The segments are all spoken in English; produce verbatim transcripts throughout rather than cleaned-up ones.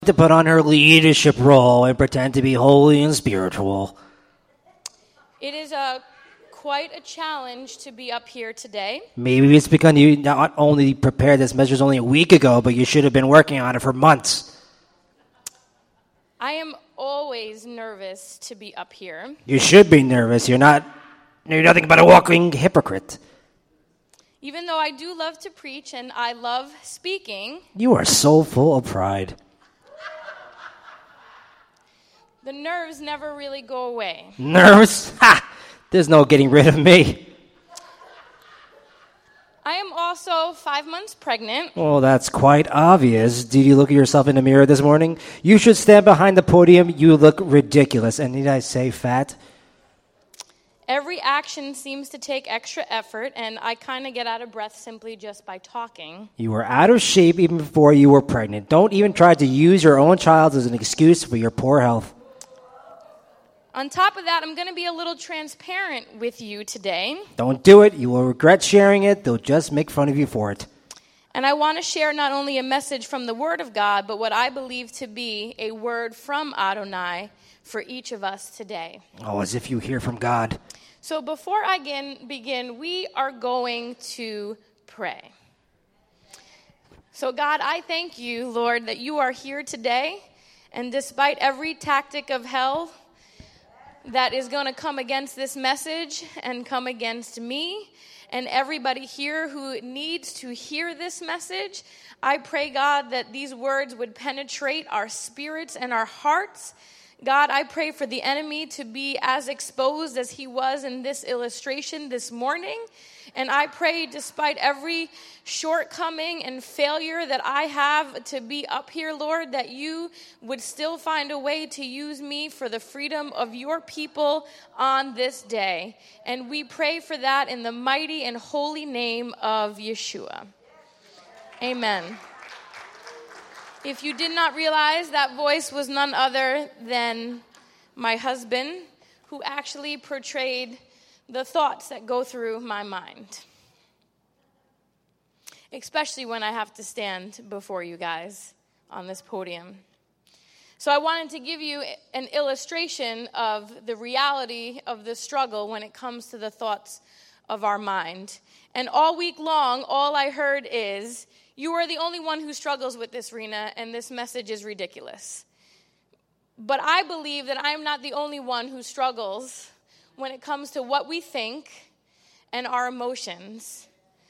to put on her leadership role and pretend to be holy and spiritual. It is a quite a challenge to be up here today. Maybe it's because you not only prepared this message only a week ago, but you should have been working on it for months. I am always nervous to be up here. You should be nervous. You're not. You're nothing but a walking hypocrite. Even though I do love to preach and I love speaking, you are so full of pride. The nerves never really go away. Nerves? Ha! There's no getting rid of me. I am also five months pregnant. Well, that's quite obvious. Did you look at yourself in the mirror this morning? You should stand behind the podium. You look ridiculous. And did I say fat? Every action seems to take extra effort, and I kind of get out of breath simply just by talking. You were out of shape even before you were pregnant. Don't even try to use your own child as an excuse for your poor health. On top of that, I'm going to be a little transparent with you today. Don't do it. You will regret sharing it. They'll just make fun of you for it. And I want to share not only a message from the Word of God, but what I believe to be a word from Adonai for each of us today. Oh, as if you hear from God. So before I begin, begin, we are going to pray. So God, I thank you, Lord, that you are here today. And despite every tactic of hell that is going to come against this message and come against me and everybody here who needs to hear this message, I pray, God, that these words would penetrate our spirits and our hearts. God, I pray for the enemy to be as exposed as he was in this illustration this morning. And I pray, despite every shortcoming and failure that I have to be up here, Lord, that you would still find a way to use me for the freedom of your people on this day. And we pray for that in the mighty and holy name of Yeshua. Amen. If you did not realize, that voice was none other than my husband, who actually portrayed the thoughts that go through my mind, especially when I have to stand before you guys on this podium. So I wanted to give you an illustration of the reality of the struggle when it comes to the thoughts of our mind. And all week long, all I heard is, you are the only one who struggles with this, Rena, and this message is ridiculous. But I believe that I am not the only one who struggles when it comes to what we think and our emotions.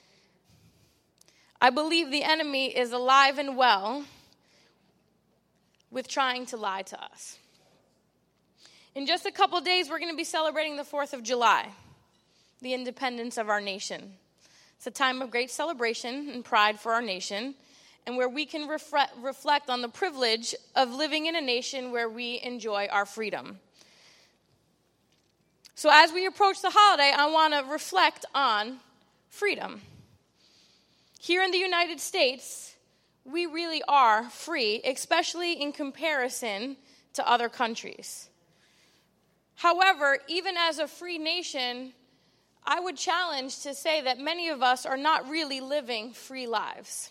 I believe the enemy is alive and well with trying to lie to us. In just a couple days, we're going to be celebrating the fourth of July, the independence of our nation. It's a time of great celebration and pride for our nation, and where we can refre- reflect on the privilege of living in a nation where we enjoy our freedom. So as we approach the holiday, I want to reflect on freedom. Here in the United States, we really are free, especially in comparison to other countries. However, even as a free nation, I would challenge to say that many of us are not really living free lives.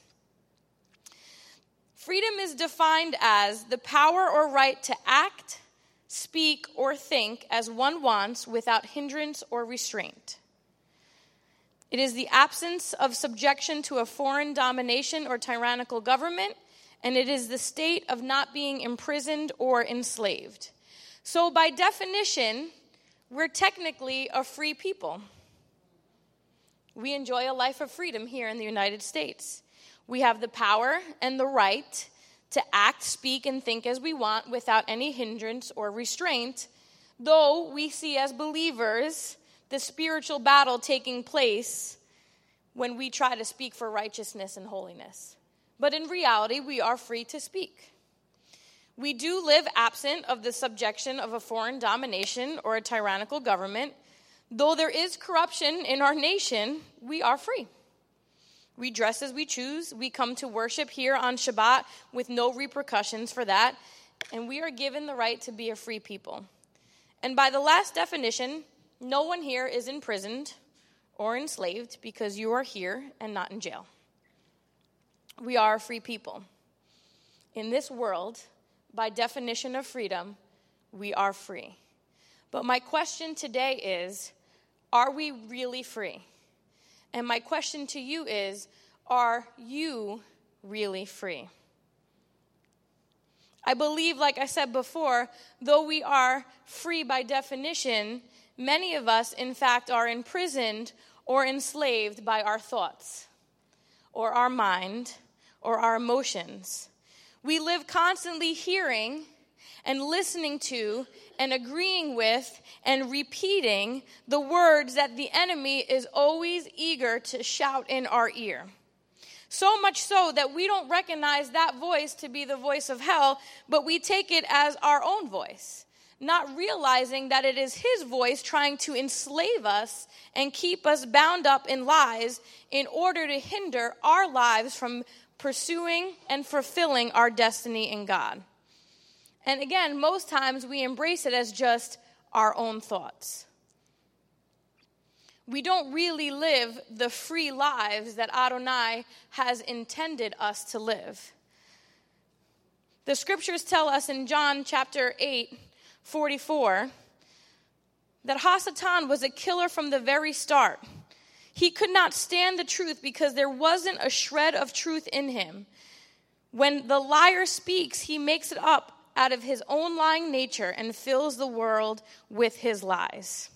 Freedom is defined as the power or right to act, speak, or think as one wants without hindrance or restraint. It is the absence of subjection to a foreign domination or tyrannical government, and it is the state of not being imprisoned or enslaved. So by definition, we're technically a free people. We enjoy a life of freedom here in the United States. We have the power and the right to act, speak, and think as we want without any hindrance or restraint, though we see as believers the spiritual battle taking place when we try to speak for righteousness and holiness. But in reality, we are free to speak. We do live absent of the subjection of a foreign domination or a tyrannical government. Though there is corruption in our nation, we are free. We dress as we choose. We come to worship here on Shabbat with no repercussions for that. And we are given the right to be a free people. And by the last definition, no one here is imprisoned or enslaved because you are here and not in jail. We are a free people. In this world, by definition of freedom, we are free. But my question today is, are we really free? And my question to you is, are you really free? I believe, like I said before, though we are free by definition, many of us, in fact, are imprisoned or enslaved by our thoughts, or our mind, or our emotions. We live constantly hearing and listening to and agreeing with and repeating the words that the enemy is always eager to shout in our ear. So much so that we don't recognize that voice to be the voice of hell, but we take it as our own voice, not realizing that it is his voice trying to enslave us and keep us bound up in lies in order to hinder our lives from pursuing and fulfilling our destiny in God. And again, most times we embrace it as just our own thoughts. We don't really live the free lives that Adonai has intended us to live. The scriptures tell us in John chapter eight, forty-four, that Hasatan was a killer from the very start. He could not stand the truth because there wasn't a shred of truth in him. When the liar speaks, he makes it up out of his own lying nature and fills the world with his lies.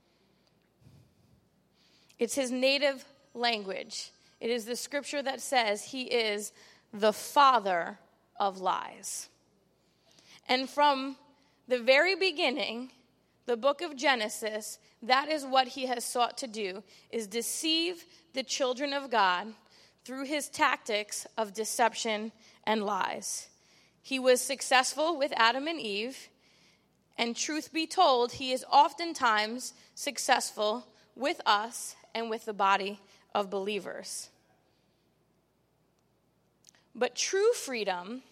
It's his native language. It is the scripture that says he is the father of lies. And from the very beginning, the book of Genesis, that is what he has sought to do, is deceive the children of God through his tactics of deception and lies. He was successful with Adam and Eve, and truth be told, he is oftentimes successful with us and with the body of believers. But true freedom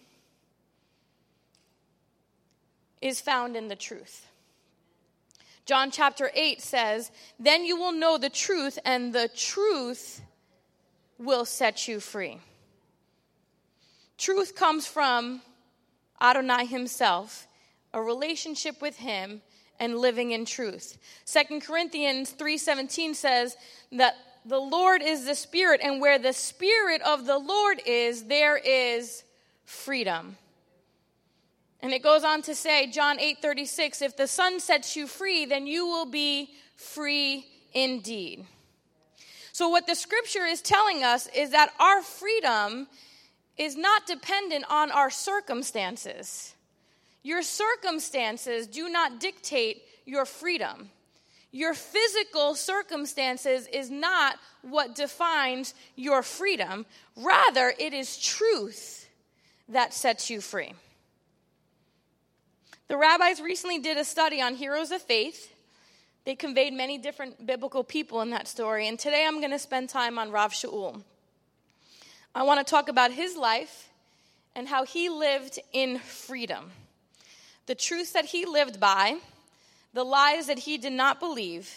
is found in the truth. John chapter eight says, "Then you will know the truth, and the truth will set you free." Truth comes from Adonai himself, a relationship with him, and living in truth. Second Corinthians three seventeen says that the Lord is the Spirit, and where the Spirit of the Lord is, there is freedom. And it goes on to say, John eight thirty-six, "If the Son sets you free, then you will be free indeed." So what the scripture is telling us is that our freedom is not dependent on our circumstances. Your circumstances do not dictate your freedom. Your physical circumstances is not what defines your freedom. Rather, it is truth that sets you free. The rabbis recently did a study on heroes of faith. They conveyed many different biblical people in that story, and today I'm going to spend time on Rav Shaul. I want to talk about his life and how he lived in freedom. The truths that he lived by, the lies that he did not believe,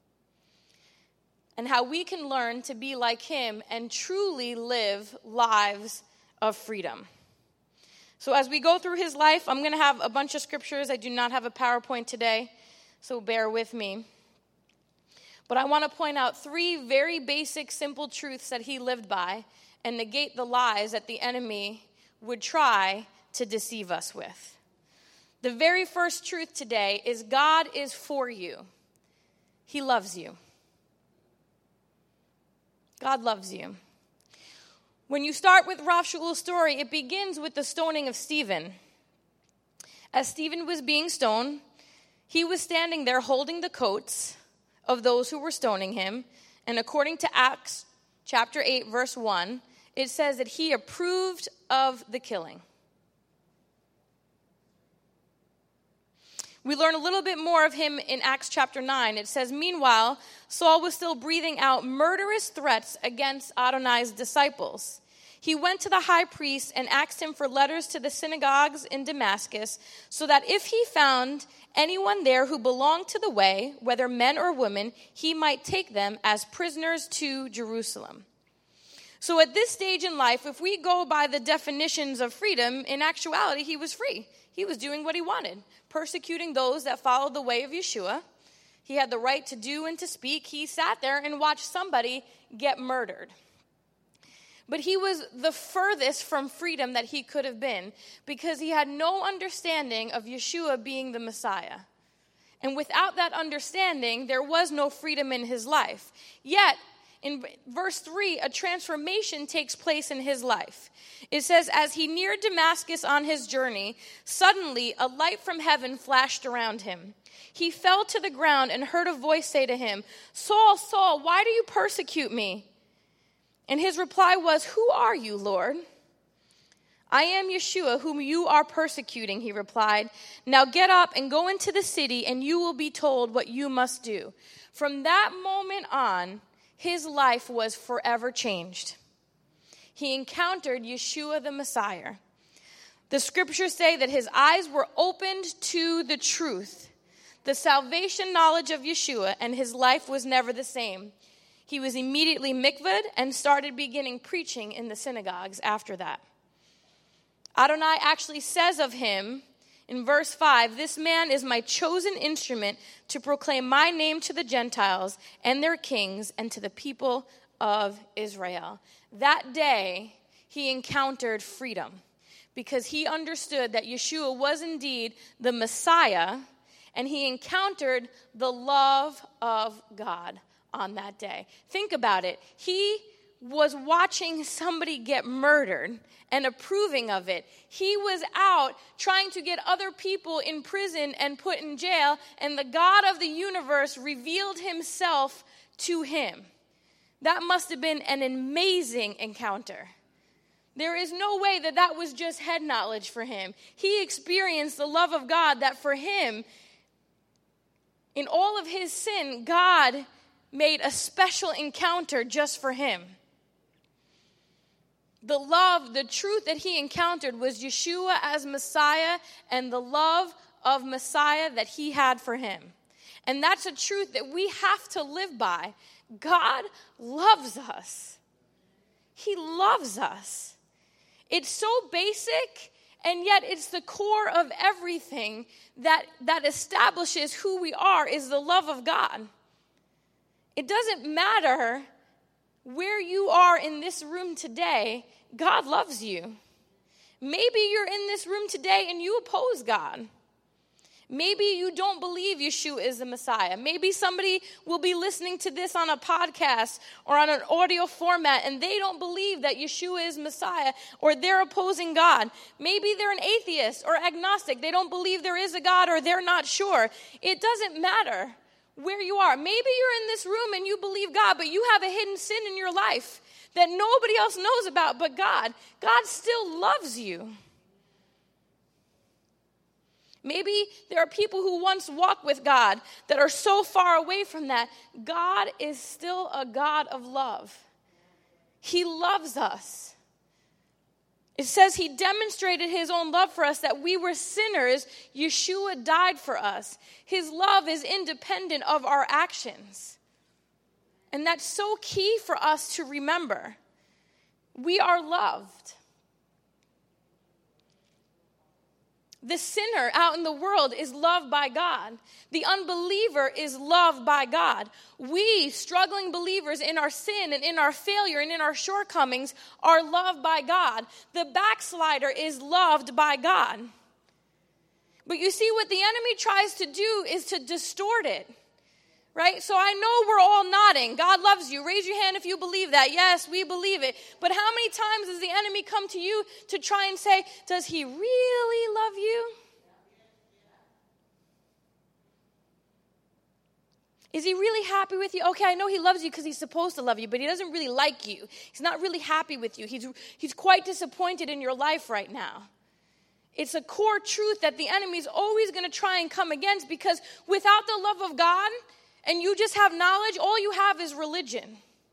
and how we can learn to be like him and truly live lives of freedom. So as we go through his life, I'm going to have a bunch of scriptures. I do not have a PowerPoint today, so bear with me. But I want to point out three very basic, simple truths that he lived by and negate the lies that the enemy would try to deceive us with. The very first truth today is God is for you. He loves you. God loves you. When you start with Rav Shaul's story, it begins with the stoning of Stephen. As Stephen was being stoned, he was standing there holding the coats of those who were stoning him. And according to Acts chapter eight, verse one, it says that he approved of the killing. We learn a little bit more of him in Acts chapter nine. It says, "Meanwhile, Saul was still breathing out murderous threats against Adonai's disciples. He went to the high priest and asked him for letters to the synagogues in Damascus, so that if he found anyone there who belonged to the way, whether men or women, he might take them as prisoners to Jerusalem." So at this stage in life, if we go by the definitions of freedom, in actuality, he was free. He was doing what he wanted, persecuting those that followed the way of Yeshua. He had the right to do and to speak. He sat there and watched somebody get murdered. But he was the furthest from freedom that he could have been because he had no understanding of Yeshua being the Messiah. And without that understanding, there was no freedom in his life. Yet, in verse three, a transformation takes place in his life. It says, as he neared Damascus on his journey, suddenly a light from heaven flashed around him. He fell to the ground and heard a voice say to him, Saul, Saul, why do you persecute me? And his reply was, who are you, Lord? I am Yeshua, whom you are persecuting, he replied. Now get up and go into the city, and you will be told what you must do. From that moment on, his life was forever changed. He encountered Yeshua the Messiah. The scriptures say that his eyes were opened to the truth, the salvation knowledge of Yeshua, and his life was never the same. He was immediately mikvahed and started beginning preaching in the synagogues after that. Adonai actually says of him in verse five, this man is my chosen instrument to proclaim my name to the Gentiles and their kings and to the people of Israel. That day, he encountered freedom because he understood that Yeshua was indeed the Messiah, and he encountered the love of God on that day. Think about it. He was watching somebody get murdered and approving of it. He was out trying to get other people in prison and put in jail, and the God of the universe revealed himself to him. That must have been an amazing encounter. There is no way that that was just head knowledge for him. He experienced the love of God that for him, in all of his sin, God made a special encounter just for him. The love, the truth that he encountered was Yeshua as Messiah and the love of Messiah that he had for him. And that's a truth that we have to live by. God loves us. He loves us. It's so basic, and yet it's the core of everything that, that establishes who we are is the love of God. It doesn't matter where you are in this room today, God loves you. Maybe you're in this room today and you oppose God. Maybe you don't believe Yeshua is the Messiah. Maybe somebody will be listening to this on a podcast or on an audio format and they don't believe that Yeshua is Messiah, or they're opposing God. Maybe they're an atheist or agnostic. They don't believe there is a God, or they're not sure. It doesn't matter where you are. Maybe you're in this room and you believe God, but you have a hidden sin in your life that nobody else knows about but God. God still loves you. Maybe there are people who once walked with God that are so far away from that. God is still a God of love. He loves us. It says he demonstrated his own love for us, that we were sinners. Yeshua died for us. His love is independent of our actions. And that's so key for us to remember. We are loved. The sinner out in the world is loved by God. The unbeliever is loved by God. We, struggling believers in our sin and in our failure and in our shortcomings, are loved by God. The backslider is loved by God. But you see, what the enemy tries to do is to distort it. Right? So I know we're all nodding. God loves you. Raise your hand if you believe that. Yes, we believe it. But how many times does the enemy come to you to try and say, does he really love you? Is he really happy with you? Okay, I know he loves you because he's supposed to love you, but he doesn't really like you. He's not really happy with you. He's, he's quite disappointed in your life right now. It's a core truth that the enemy is always going to try and come against, because without the love of God, and you just have knowledge, all you have is religion.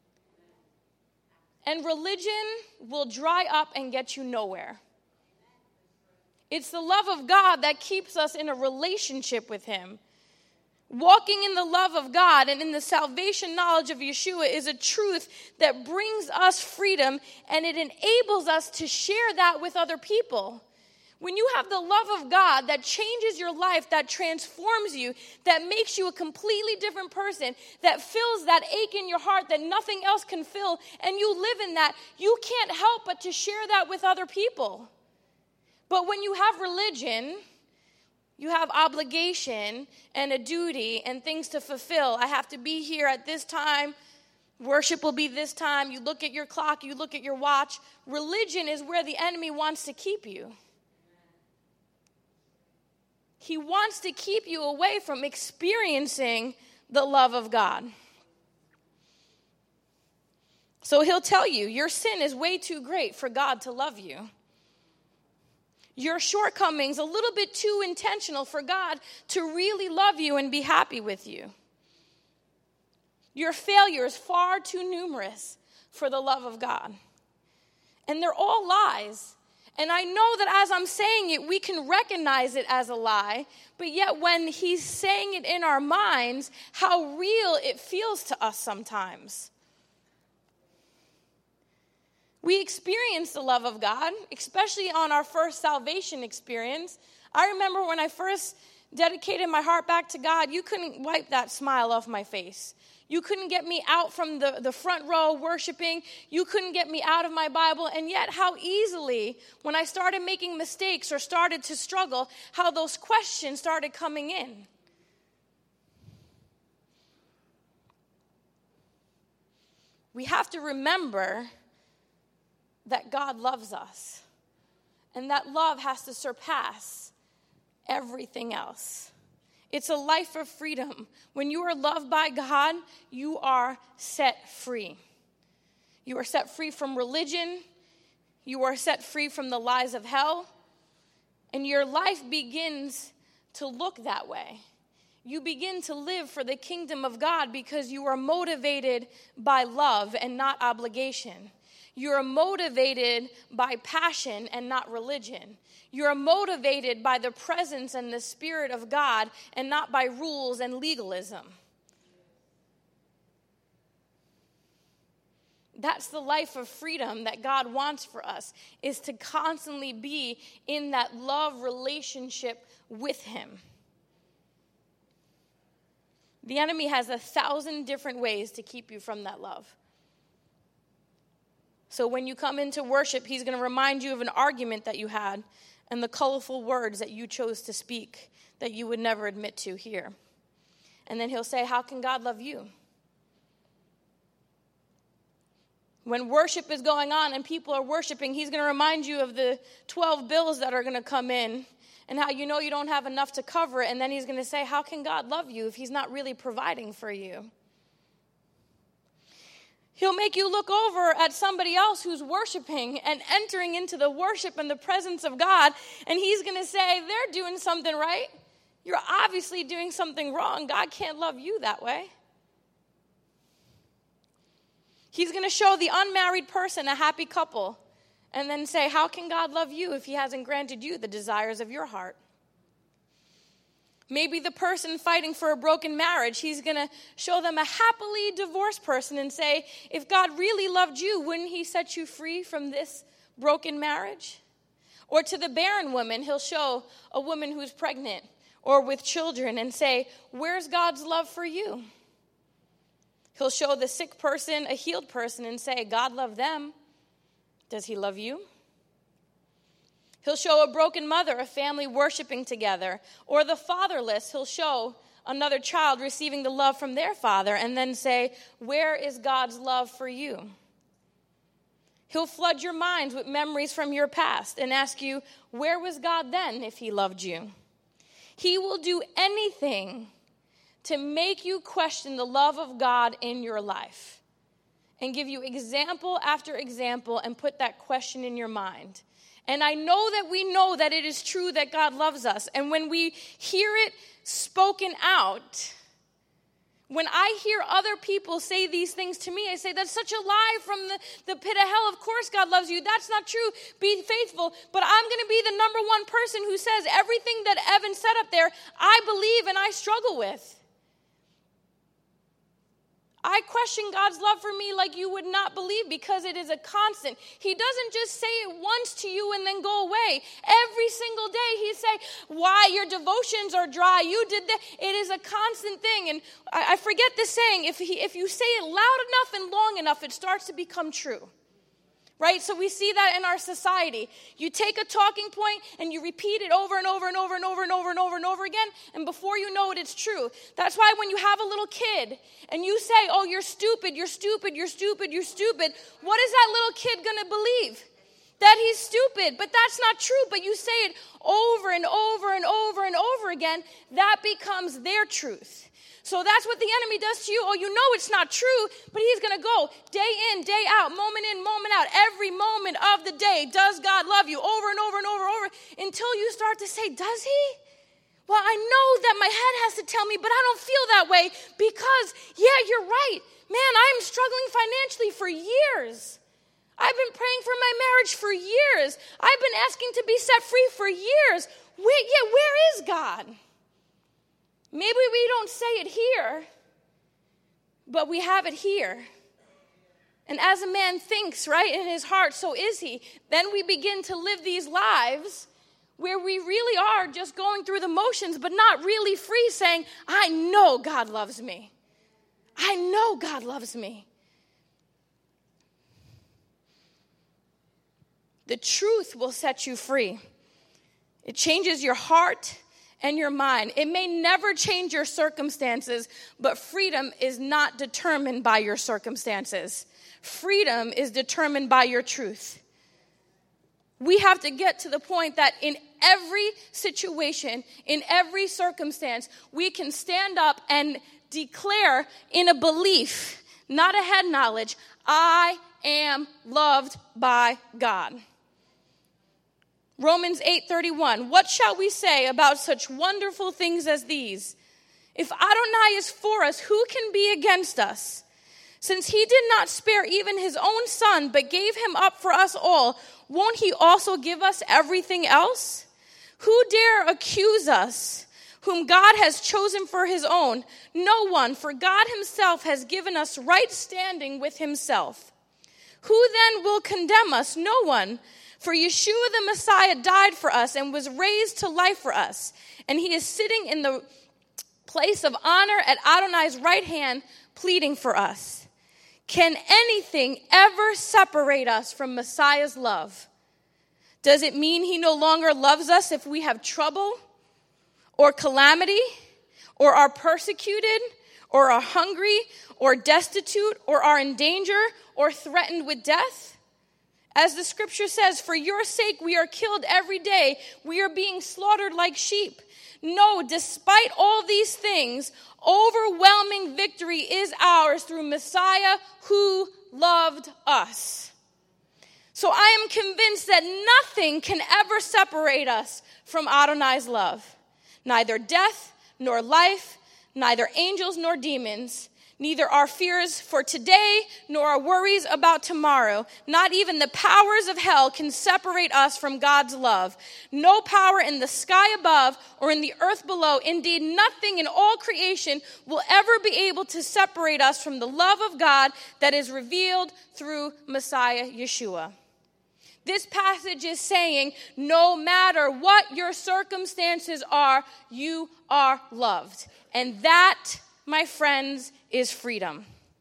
And religion will dry up and get you nowhere. It's the love of God that keeps us in a relationship with him. Walking in the love of God and in the salvation knowledge of Yeshua is a truth that brings us freedom, and it enables us to share that with other people. When you have the love of God that changes your life, that transforms you, that makes you a completely different person, that fills that ache in your heart that nothing else can fill, and you live in that, you can't help but to share that with other people. But when you have religion, you have obligation and a duty and things to fulfill. I have to be here at this time. Worship will be this time. You look at your clock. You look at your watch. Religion is where the enemy wants to keep you. He wants to keep you away from experiencing the love of God. So he'll tell you, your sin is way too great for God to love you. Your shortcomings a little bit too intentional for God to really love you and be happy with you. Your failures far too numerous for the love of God. And they're all lies. And I know that as I'm saying it, we can recognize it as a lie, but yet when he's saying it in our minds, how real it feels to us sometimes. We experience the love of God, especially on our first salvation experience. I remember when I first dedicated my heart back to God, you couldn't wipe that smile off my face. You couldn't get me out from the, the front row worshiping. You couldn't get me out of my Bible. And yet how easily, when I started making mistakes or started to struggle, how those questions started coming in. We have to remember that God loves us. And that love has to surpass everything else. It's a life of freedom. When you are loved by God, you are set free. You are set free from religion. You are set free from the lies of hell. And your life begins to look that way. You begin to live for the kingdom of God because you are motivated by love and not obligation. You are motivated by passion and not religion. You are motivated by the presence and the Spirit of God and not by rules and legalism. That's the life of freedom that God wants for us, is to constantly be in that love relationship with Him. The enemy has a thousand different ways to keep you from that love. So when you come into worship, he's going to remind you of an argument that you had and the colorful words that you chose to speak that you would never admit to here. And then he'll say, how can God love you? When worship is going on and people are worshiping, he's going to remind you of the twelve bills that are going to come in and how you know you don't have enough to cover it. And then he's going to say, how can God love you if he's not really providing for you? He'll make you look over at somebody else who's worshiping and entering into the worship and the presence of God, and he's going to say, they're doing something right. You're obviously doing something wrong. God can't love you that way. He's going to show the unmarried person a happy couple and then say, how can God love you if he hasn't granted you the desires of your heart? Maybe the person fighting for a broken marriage, he's going to show them a happily divorced person and say, if God really loved you, wouldn't he set you free from this broken marriage? Or to the barren woman, he'll show a woman who's pregnant or with children and say, where's God's love for you? He'll show the sick person a healed person and say, God loved them. Does he love you? He'll show a broken mother, a family worshiping together. Or the fatherless, he'll show another child receiving the love from their father and then say, where is God's love for you? He'll flood your minds with memories from your past and ask you, where was God then if he loved you? He will do anything to make you question the love of God in your life and give you example after example and put that question in your mind. And I know that we know that it is true that God loves us. And when we hear it spoken out, when I hear other people say these things to me, I say, that's such a lie from the, the pit of hell. Of course God loves you. That's not true. Be faithful. But I'm going to be the number one person who says everything that Evan said up there, I believe and I struggle with. I question God's love for me like you would not believe, because it is a constant. He doesn't just say it once to you and then go away. Every single day he say, why your devotions are dry, you did that. It is a constant thing. And I, I forget the saying, if, he, if you say it loud enough and long enough, it starts to become true. Right? So we see that in our society. You take a talking point and you repeat it over and over and over and over and over and over and over again, and before you know it, it's true. That's why when you have a little kid and you say, oh, you're stupid, you're stupid, you're stupid, you're stupid, what is that little kid going to believe? That he's stupid, but that's not true. But you say it over and over and over and over again, that becomes their truth. So that's what the enemy does to you. Oh, you know it's not true, but he's going to go day in, day out, moment in, moment out, every moment of the day. Does God love you? Over and over and over and over, until you start to say, does he? Well, I know that my head has to tell me, but I don't feel that way because, yeah, you're right. Man, I'm struggling financially for years. I've been praying for my marriage for years. I've been asking to be set free for years. Wait, yeah, where is God? Maybe we don't say it here, but we have it here. And as a man thinks, right, in his heart, so is he. Then we begin to live these lives where we really are just going through the motions, but not really free, saying, I know God loves me. I know God loves me. The truth will set you free. It changes your heart and your mind. It may never change your circumstances, but freedom is not determined by your circumstances. Freedom is determined by your truth. We have to get to the point that in every situation, in every circumstance, we can stand up and declare in a belief, not a head knowledge, I am loved by God. Romans eight thirty-one, what shall we say about such wonderful things as these? If Adonai is for us, who can be against us? Since he did not spare even his own son, but gave him up for us all, won't he also give us everything else? Who dare accuse us, whom God has chosen for his own? No one, for God himself has given us right standing with himself. Who then will condemn us? No one. For Yeshua the Messiah died for us and was raised to life for us. And he is sitting in the place of honor at Adonai's right hand, pleading for us. Can anything ever separate us from Messiah's love? Does it mean he no longer loves us if we have trouble or calamity or are persecuted or are hungry or destitute or are in danger or threatened with death? As the scripture says, for your sake we are killed every day. We are being slaughtered like sheep. No, despite all these things, overwhelming victory is ours through Messiah who loved us. So I am convinced that nothing can ever separate us from Adonai's love. Neither death nor life, neither angels nor demons, neither our fears for today nor our worries about tomorrow, not even the powers of hell can separate us from God's love. No power in the sky above or in the earth below, indeed nothing in all creation will ever be able to separate us from the love of God that is revealed through Messiah Yeshua. This passage is saying, no matter what your circumstances are, you are loved. And that, my friends, is freedom.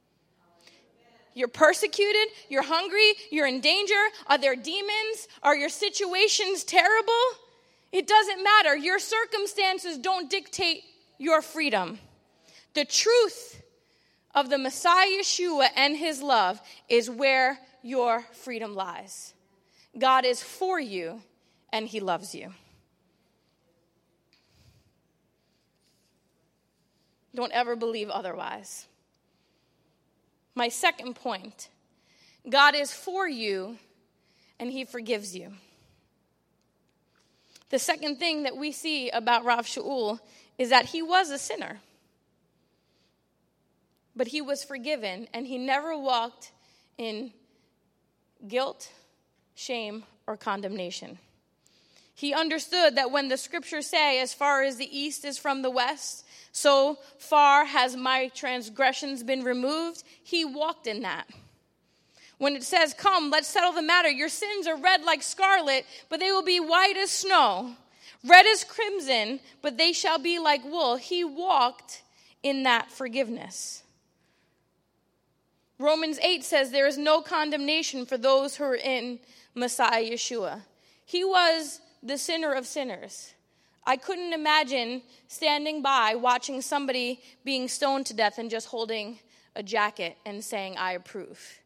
You're persecuted, you're hungry, you're in danger. Are there demons? Are your situations terrible? It doesn't matter. Your circumstances don't dictate your freedom. The truth of the Messiah Yeshua and his love is where your freedom lies. God is for you and he loves you. Don't ever believe otherwise. My second point, God is for you and he forgives you. The second thing that we see about Rav Shaul is that he was a sinner, but he was forgiven and he never walked in guilt, shame, or condemnation. He understood that when the scriptures say, as far as the east is from the west, So far has my transgressions been removed. He walked in that. When it says, come, let's settle the matter. Your sins are red like scarlet, but they will be white as snow. Red as crimson, but they shall be like wool. He walked in that forgiveness. Romans eight says there is no condemnation for those who are in Messiah Yeshua. He was the sinner of sinners. I couldn't imagine standing by watching somebody being stoned to death and just holding a jacket and saying, I approve.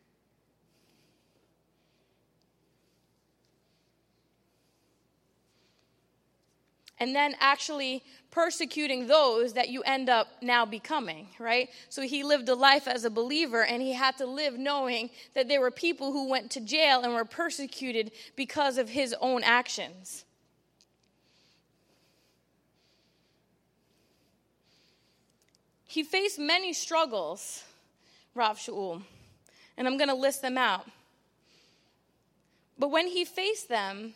And then actually persecuting those that you end up now becoming, right? So he lived a life as a believer, and he had to live knowing that there were people who went to jail and were persecuted because of his own actions. He faced many struggles, Rav Shaul, and I'm going to list them out. But when he faced them,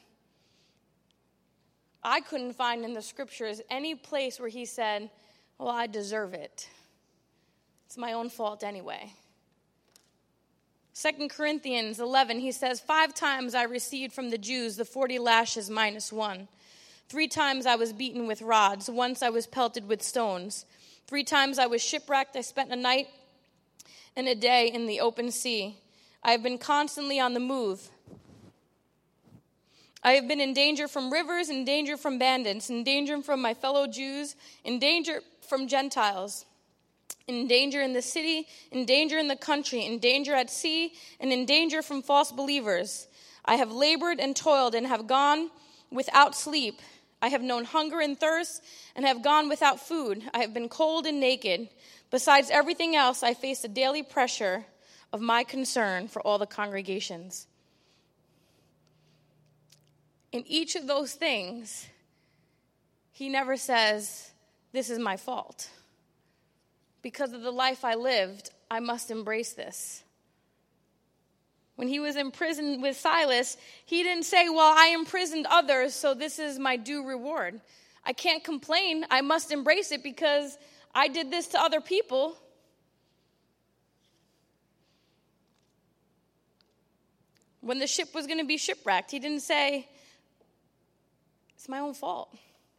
I couldn't find in the scriptures any place where he said, well, I deserve it. It's my own fault anyway. Second Corinthians eleven, he says, five times I received from the Jews the forty lashes minus one. Three times I was beaten with rods. Once I was pelted with stones. Three times I was shipwrecked. I spent a night and a day in the open sea. I have been constantly on the move. I have been in danger from rivers, in danger from bandits, in danger from my fellow Jews, in danger from Gentiles, in danger in the city, in danger in the country, in danger at sea, and in danger from false believers. I have labored and toiled and have gone without sleep. I have known hunger and thirst and have gone without food. I have been cold and naked. Besides everything else, I face the daily pressure of my concern for all the congregations. In each of those things, he never says, this is my fault. Because of the life I lived, I must embrace this. When he was in prison with Silas, he didn't say, well, I imprisoned others, so this is my due reward. I can't complain. I must embrace it because I did this to other people. When the ship was going to be shipwrecked, he didn't say, it's my own fault.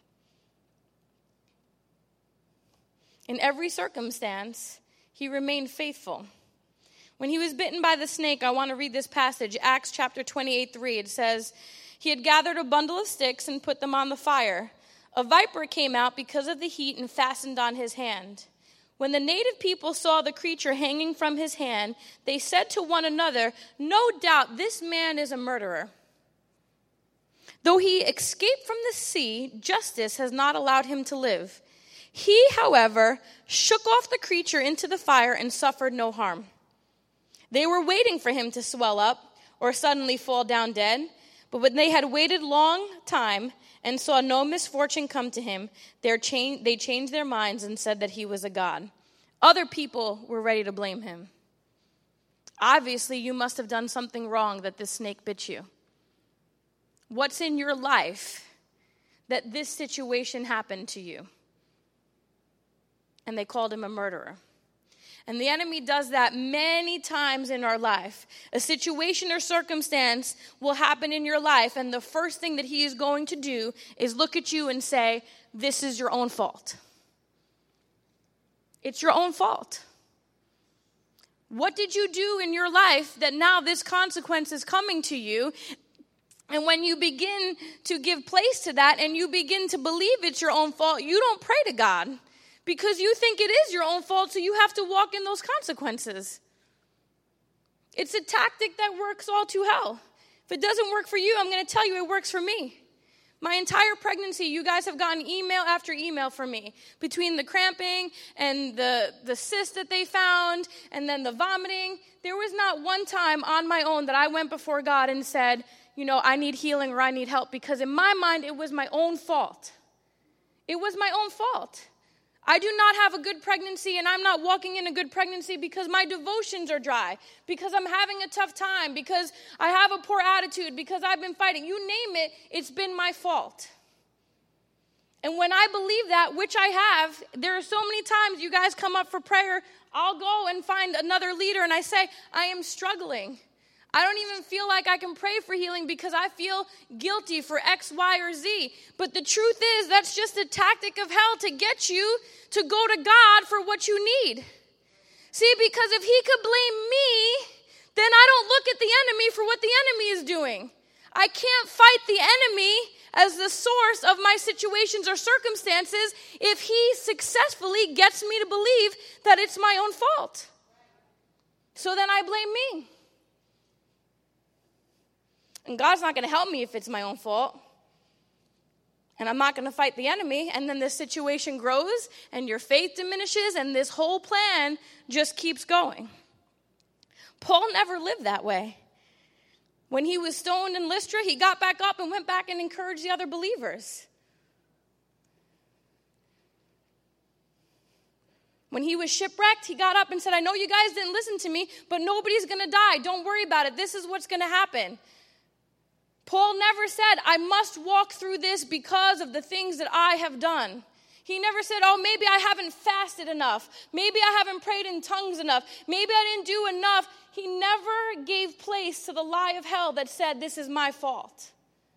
In every circumstance, he remained faithful. When he was bitten by the snake, I want to read this passage, Acts chapter twenty-eight, three. It says, he had gathered a bundle of sticks and put them on the fire. A viper came out because of the heat and fastened on his hand. When the native people saw the creature hanging from his hand, they said to one another, no doubt this man is a murderer. Though he escaped from the sea, justice has not allowed him to live. He, however, shook off the creature into the fire and suffered no harm. They were waiting for him to swell up or suddenly fall down dead. But when they had waited long time and saw no misfortune come to him, they changed their minds and said that he was a god. Other people were ready to blame him. Obviously, you must have done something wrong that this snake bit you. What's in your life that this situation happened to you? And they called him a murderer. And the enemy does that many times in our life. A situation or circumstance will happen in your life, and the first thing that he is going to do is look at you and say, this is your own fault. It's your own fault. What did you do in your life that now this consequence is coming to you? And when you begin to give place to that and you begin to believe it's your own fault, you don't pray to God because you think it is your own fault, so you have to walk in those consequences. It's a tactic that works all too well. If it doesn't work for you, I'm going to tell you it works for me. My entire pregnancy, you guys have gotten email after email from me. Between the cramping and the, the cyst that they found and then the vomiting, there was not one time on my own that I went before God and said, you know, I need healing or I need help, because in my mind, it was my own fault. It was my own fault. I do not have a good pregnancy, and I'm not walking in a good pregnancy because my devotions are dry, because I'm having a tough time, because I have a poor attitude, because I've been fighting. You name it, it's been my fault. And when I believe that, which I have, there are so many times you guys come up for prayer, I'll go and find another leader and I say, I am struggling. I don't even feel like I can pray for healing because I feel guilty for X, Y, or Z. But the truth is, that's just a tactic of hell to get you to go to God for what you need. See, because if he could blame me, then I don't look at the enemy for what the enemy is doing. I can't fight the enemy as the source of my situations or circumstances if he successfully gets me to believe that it's my own fault. So then I blame me. And God's not going to help me if it's my own fault. And I'm not going to fight the enemy. And then the situation grows and your faith diminishes and this whole plan just keeps going. Paul never lived that way. When he was stoned in Lystra, he got back up and went back and encouraged the other believers. When he was shipwrecked, he got up and said, I know you guys didn't listen to me, but nobody's going to die. Don't worry about it. This is what's going to happen. Paul never said, I must walk through this because of the things that I have done. He never said, oh, maybe I haven't fasted enough. Maybe I haven't prayed in tongues enough. Maybe I didn't do enough. He never gave place to the lie of hell that said, this is my fault.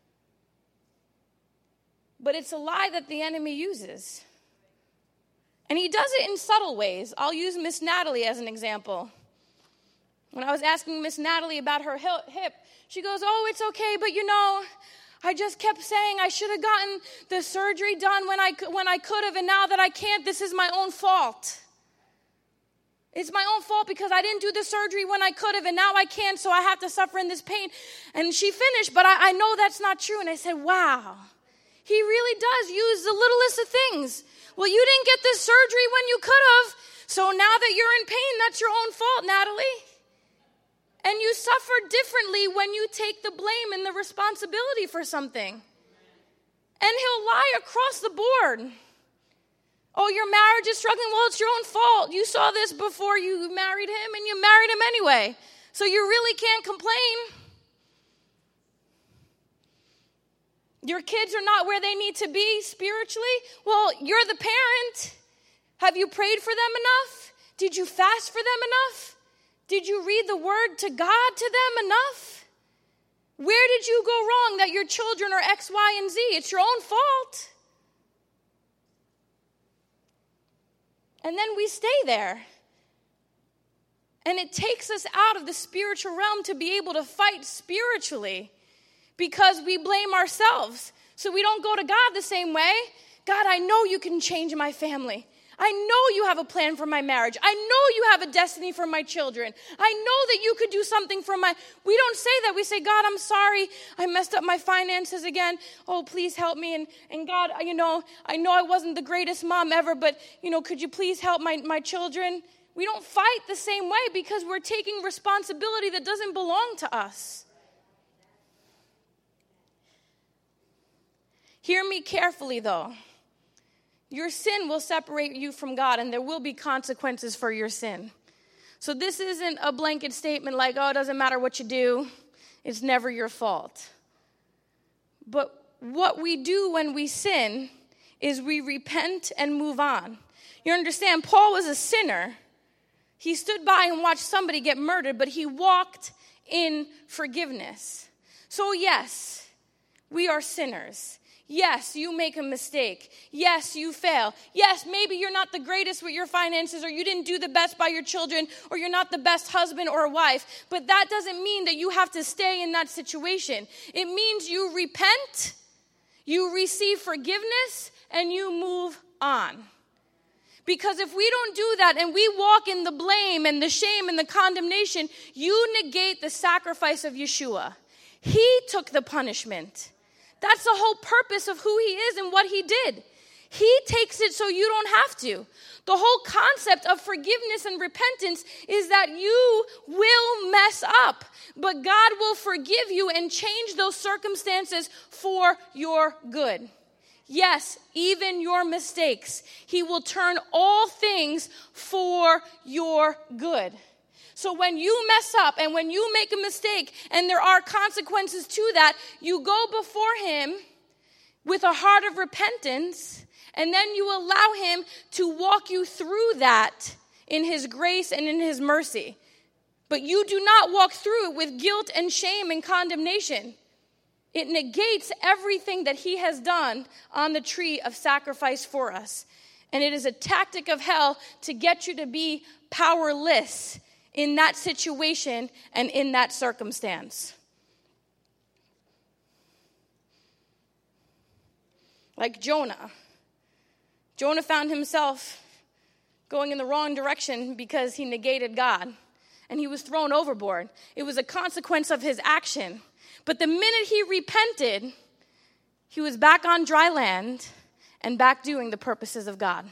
But it's a lie that the enemy uses. And he does it in subtle ways. I'll use Miss Natalie as an example. When I was asking Miss Natalie about her hip, she goes, oh, it's okay, but you know, I just kept saying I should have gotten the surgery done when I, when I could have, and now that I can't, this is my own fault. It's my own fault because I didn't do the surgery when I could have, and now I can't, so I have to suffer in this pain. And she finished, but I, I know that's not true. And I said, wow, he really does use the littlest of things. Well, you didn't get this surgery when you could have, so now that you're in pain, that's your own fault, Natalie. And you suffer differently when you take the blame and the responsibility for something. And he'll lie across the board. Oh, your marriage is struggling? Well, it's your own fault. You saw this before you married him, and you married him anyway. So you really can't complain. Your kids are not where they need to be spiritually? Well, you're the parent. Have you prayed for them enough? Did you fast for them enough? Did you read the word to God to them enough? Where did you go wrong that your children are X, Y, and Z? It's your own fault. And then we stay there. And it takes us out of the spiritual realm to be able to fight spiritually because we blame ourselves. So we don't go to God the same way. God, I know you can change my family. I know you have a plan for my marriage. I know you have a destiny for my children. I know that you could do something for my... We don't say that. We say, God, I'm sorry. I messed up my finances again. Oh, please help me. And, and God, you know, I know I wasn't the greatest mom ever, but, you know, could you please help my, my children? We don't fight the same way because we're taking responsibility that doesn't belong to us. Hear me carefully, though. Your sin will separate you from God, and there will be consequences for your sin. So this isn't a blanket statement like, oh, it doesn't matter what you do. It's never your fault. But what we do when we sin is we repent and move on. You understand, Paul was a sinner. He stood by and watched somebody get murdered, but he walked in forgiveness. So yes, we are sinners. Yes, you make a mistake. Yes, you fail. Yes, maybe you're not the greatest with your finances, or you didn't do the best by your children, or you're not the best husband or wife. But that doesn't mean that you have to stay in that situation. It means you repent, you receive forgiveness, and you move on. Because if we don't do that and we walk in the blame and the shame and the condemnation, you negate the sacrifice of Yeshua. He took the punishment. That's the whole purpose of who he is and what he did. He takes it so you don't have to. The whole concept of forgiveness and repentance is that you will mess up, but God will forgive you and change those circumstances for your good. Yes, even your mistakes. He will turn all things for your good. So when you mess up and when you make a mistake and there are consequences to that, you go before him with a heart of repentance, and then you allow him to walk you through that in his grace and in his mercy. But you do not walk through it with guilt and shame and condemnation. It negates everything that he has done on the tree of sacrifice for us. And it is a tactic of hell to get you to be powerless in that situation and in that circumstance. Like Jonah. Jonah found himself going in the wrong direction because he negated God. And he was thrown overboard. It was a consequence of his action. But the minute he repented, he was back on dry land and back doing the purposes of God.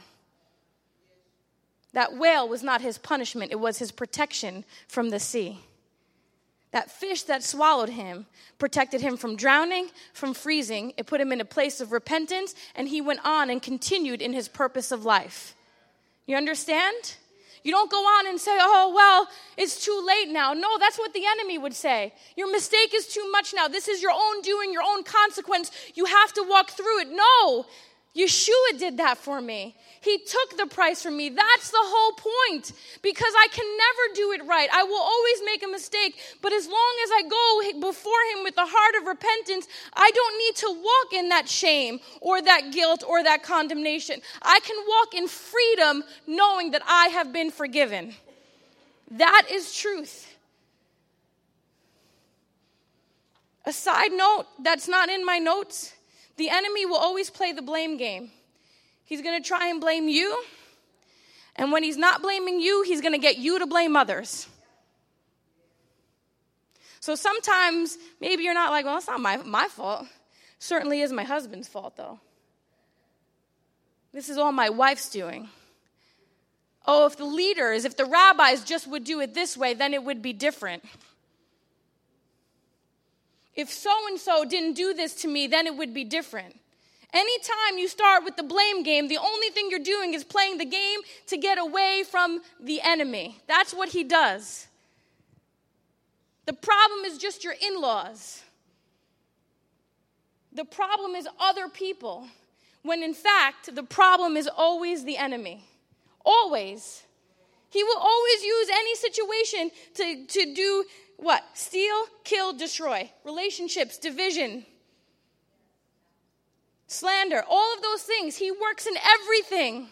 That whale was not his punishment. It was his protection from the sea. That fish that swallowed him protected him from drowning, from freezing. It put him in a place of repentance, and he went on and continued in his purpose of life. You understand? You don't go on and say, oh, well, it's too late now. No, that's what the enemy would say. Your mistake is too much now. This is your own doing, your own consequence. You have to walk through it. No, Yeshua did that for me. He took the price for me. That's the whole point. Because I can never do it right. I will always make a mistake. But as long as I go before him with a heart of repentance, I don't need to walk in that shame or that guilt or that condemnation. I can walk in freedom knowing that I have been forgiven. That is truth. A side note that's not in my notes, the enemy will always play the blame game. He's going to try and blame you. And when he's not blaming you, he's going to get you to blame others. So sometimes maybe you're not like, well, it's not my, my fault. Certainly is my husband's fault, though. This is all my wife's doing. Oh, if the leaders, if the rabbis just would do it this way, then it would be different. If so-and-so didn't do this to me, then it would be different. Anytime you start with the blame game, the only thing you're doing is playing the game to get away from the enemy. That's what he does. The problem is just your in-laws. The problem is other people, when in fact, the problem is always the enemy. Always. He will always use any situation to, to do what? Steal, kill, destroy. Relationships, division, slander, all of those things. He works in everything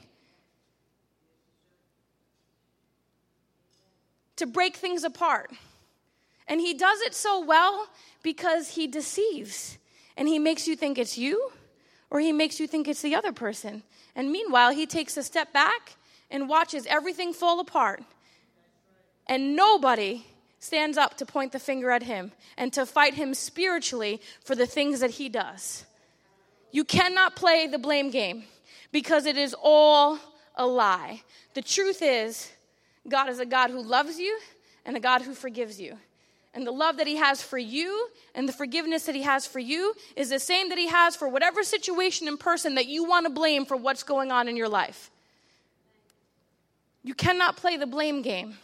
to break things apart. And he does it so well because he deceives. And he makes you think it's you, or he makes you think it's the other person. And meanwhile, he takes a step back and watches everything fall apart. And nobody stands up to point the finger at him and to fight him spiritually for the things that he does. You cannot play the blame game because it is all a lie. The truth is, God is a God who loves you and a God who forgives you. And the love that he has for you and the forgiveness that he has for you is the same that he has for whatever situation and person that you want to blame for what's going on in your life. You cannot play the blame game.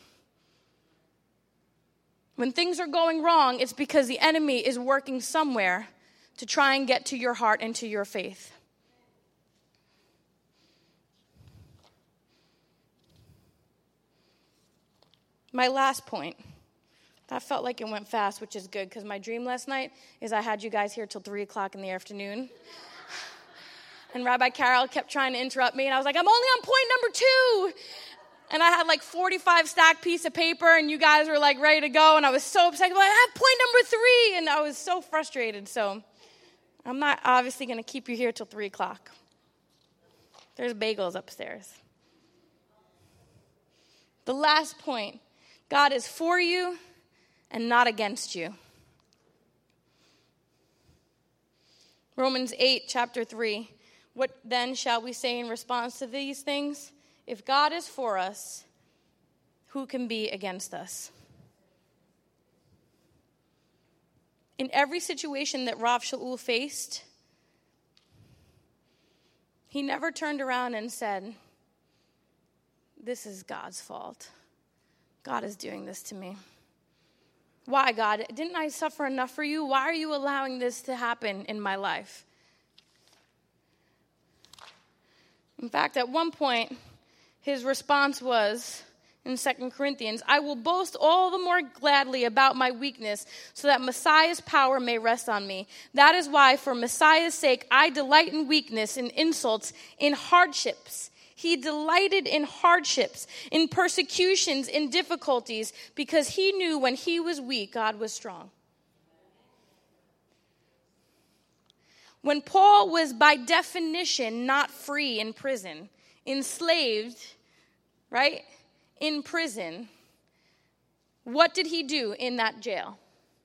When things are going wrong, it's because the enemy is working somewhere to try and get to your heart and to your faith. My last point. That felt like it went fast, which is good, because my dream last night is I had you guys here till three o'clock in the afternoon. And Rabbi Carol kept trying to interrupt me, and I was like, I'm only on point number two. And I had like forty-five stacked piece of paper, and you guys were like ready to go, and I was so upset. Like, I have point number three, and I was so frustrated. So I'm not obviously going to keep you here till three o'clock. There's bagels upstairs. The last point, God is for you and not against you. Romans eight, chapter three. What then shall we say in response to these things? If God is for us, who can be against us? In every situation that Rav Shaul faced, he never turned around and said, this is God's fault. God is doing this to me. Why, God? Didn't I suffer enough for you? Why are you allowing this to happen in my life? In fact, at one point, his response was, in Second Corinthians, I will boast all the more gladly about my weakness, so that Messiah's power may rest on me. That is why, for Messiah's sake, I delight in weakness, in insults, in hardships. He delighted in hardships, in persecutions, in difficulties, because he knew when he was weak, God was strong. When Paul was by definition not free in prison, enslaved, right? In prison, what did he do in that jail?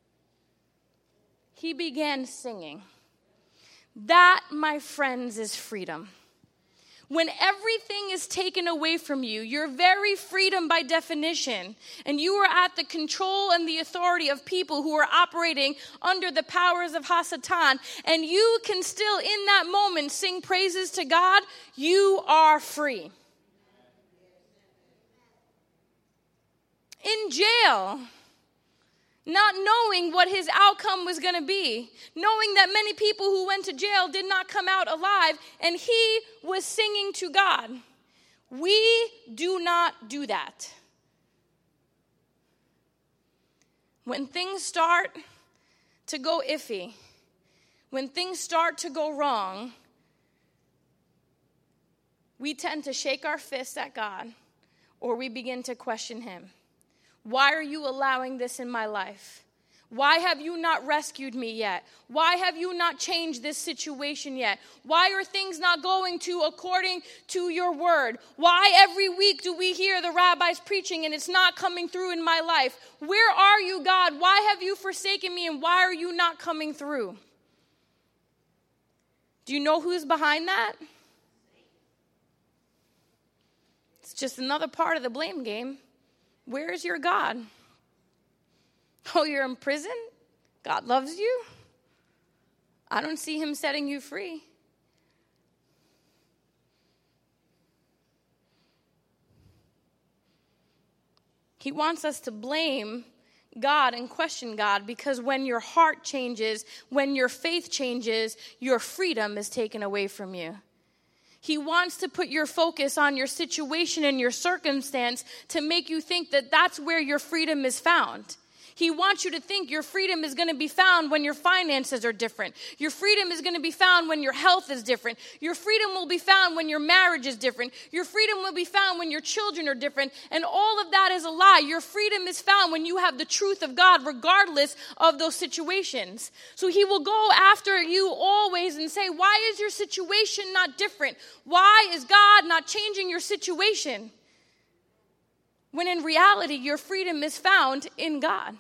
He began singing. That, my friends, is freedom. When everything is taken away from you, your very freedom by definition, and you are at the control and the authority of people who are operating under the powers of Hasatan, and you can still in that moment sing praises to God, you are free. In jail, not knowing what his outcome was going to be, knowing that many people who went to jail did not come out alive, and he was singing to God. We do not do that. When things start to go iffy, when things start to go wrong, we tend to shake our fists at God, or we begin to question him. Why are you allowing this in my life? Why have you not rescued me yet? Why have you not changed this situation yet? Why are things not going to according to your word? Why every week do we hear the rabbis preaching and it's not coming through in my life? Where are you, God? Why have you forsaken me, and why are you not coming through? Do you know who's behind that? It's just another part of the blame game. Where is your God? Oh, you're in prison? God loves you? I don't see him setting you free. He wants us to blame God and question God, because when your heart changes, when your faith changes, your freedom is taken away from you. He wants to put your focus on your situation and your circumstance to make you think that that's where your freedom is found. He wants you to think your freedom is going to be found when your finances are different. Your freedom is going to be found when your health is different. Your freedom will be found when your marriage is different. Your freedom will be found when your children are different. And all of that is a lie. Your freedom is found when you have the truth of God, regardless of those situations. So he will go after you always and say, why is your situation not different? Why is God not changing your situation? When in reality, your freedom is found in God.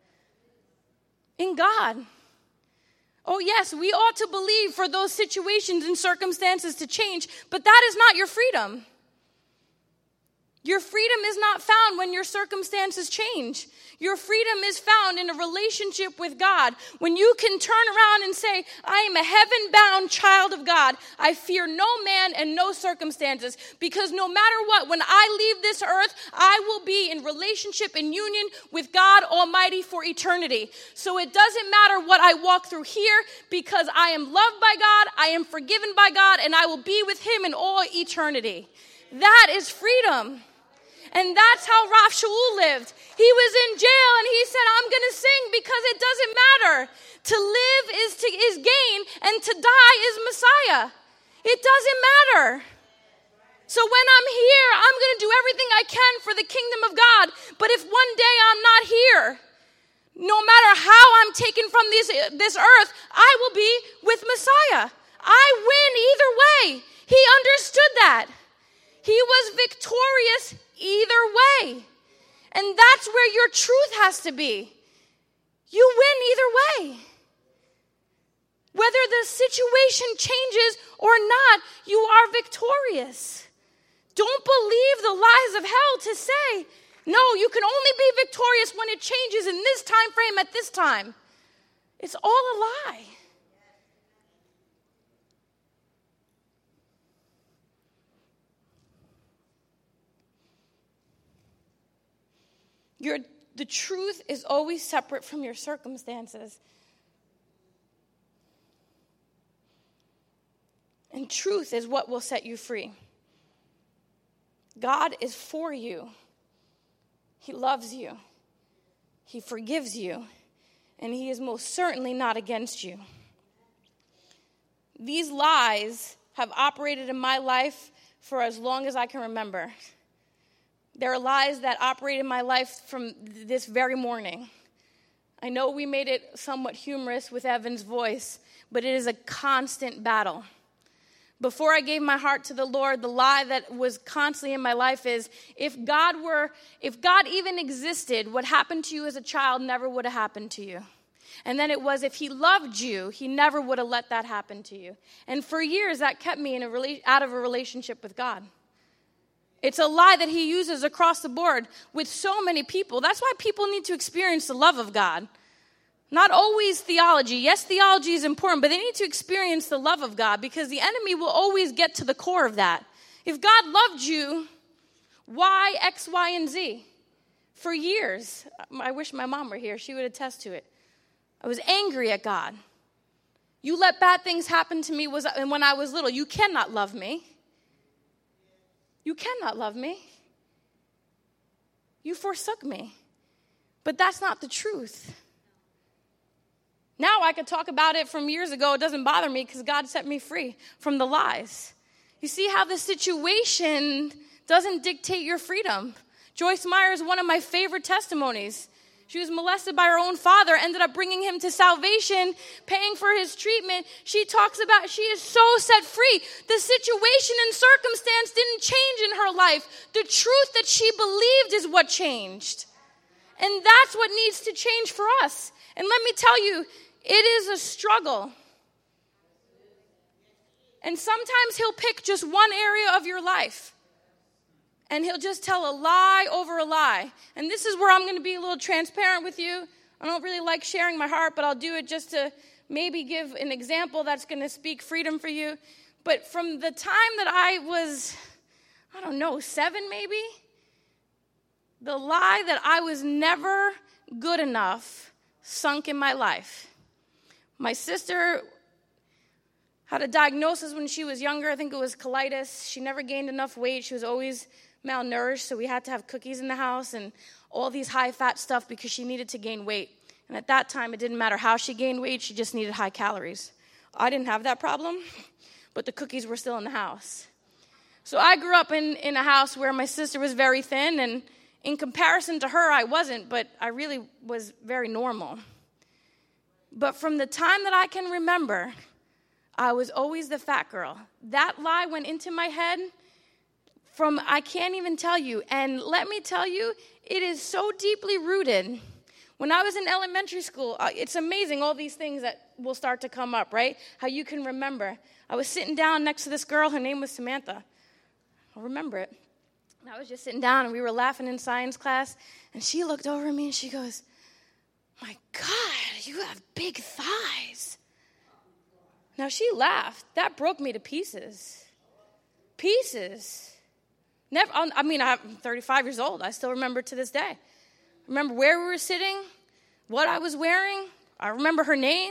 In God. Oh yes, we ought to believe for those situations and circumstances to change, but that is not your freedom. Your freedom is not found when your circumstances change. Your freedom is found in a relationship with God. When you can turn around and say, I am a heaven-bound child of God. I fear no man and no circumstances. Because no matter what, when I leave this earth, I will be in relationship and union with God Almighty for eternity. So it doesn't matter what I walk through here, because I am loved by God, I am forgiven by God, and I will be with him in all eternity. That is freedom. And that's how Rav Shaul lived. He was in jail and he said, I'm going to sing because it doesn't matter. To live is to is gain, and to die is Messiah. It doesn't matter. So when I'm here, I'm going to do everything I can for the kingdom of God. But if one day I'm not here, no matter how I'm taken from this, this earth, I will be with Messiah. I win either way. He understood that. He was victorious either way. And that's where your truth has to be. You win either way. Whether the situation changes or not, you are victorious. Don't believe the lies of hell to say, no, you can only be victorious when it changes in this time frame at this time. It's all a lie. Your, the truth is always separate from your circumstances. And truth is what will set you free. God is for you. He loves you. He forgives you. And he is most certainly not against you. These lies have operated in my life for as long as I can remember. There are lies that operate in my life from this very morning. I know we made it somewhat humorous with Evan's voice, but it is a constant battle. Before I gave my heart to the Lord, the lie that was constantly in my life is, if God were, if God even existed, what happened to you as a child never would have happened to you. And then it was, if he loved you, he never would have let that happen to you. And for years, that kept me in a rela- out of a relationship with God. It's a lie that he uses across the board with so many people. That's why people need to experience the love of God. Not always theology. Yes, theology is important, but they need to experience the love of God, because the enemy will always get to the core of that. If God loved you, why X, Y, and Z? For years, I wish my mom were here. She would attest to it. I was angry at God. You let bad things happen to me was when I was little. You cannot love me. You cannot love me. You forsook me. But that's not the truth. Now I could talk about it from years ago. It doesn't bother me because God set me free from the lies. You see how the situation doesn't dictate your freedom. Joyce Meyer is one of my favorite testimonies. She was molested by her own father, ended up bringing him to salvation, paying for his treatment. She talks about she is so set free. The situation and circumstance didn't change in her life. The truth that she believed is what changed. And that's what needs to change for us. And let me tell you, it is a struggle. And sometimes he'll pick just one area of your life. And he'll just tell a lie over a lie. And this is where I'm going to be a little transparent with you. I don't really like sharing my heart, but I'll do it just to maybe give an example that's going to speak freedom for you. But from the time that I was, I don't know, seven maybe, the lie that I was never good enough sunk in my life. My sister had a diagnosis when she was younger. I think it was colitis. She never gained enough weight. She was always malnourished, so we had to have cookies in the house and all these high-fat stuff because she needed to gain weight. And at that time, it didn't matter how she gained weight. She just needed high calories. I didn't have that problem, but the cookies were still in the house. So I grew up in, in a house where my sister was very thin, and in comparison to her, I wasn't, but I really was very normal. But from the time that I can remember, I was always the fat girl. That lie went into my head from, I can't even tell you. And let me tell you, it is so deeply rooted. When I was in elementary school, uh, it's amazing all these things that will start to come up, right? How you can remember. I was sitting down next to this girl. Her name was Samantha. I'll remember it. And I was just sitting down, and we were laughing in science class. And she looked over at me, and she goes, "My God, you have big thighs." Now, she laughed. That broke me to pieces. Pieces. Never. I mean, I'm thirty-five years old. I still remember to this day. Remember where we were sitting, what I was wearing. I remember her name.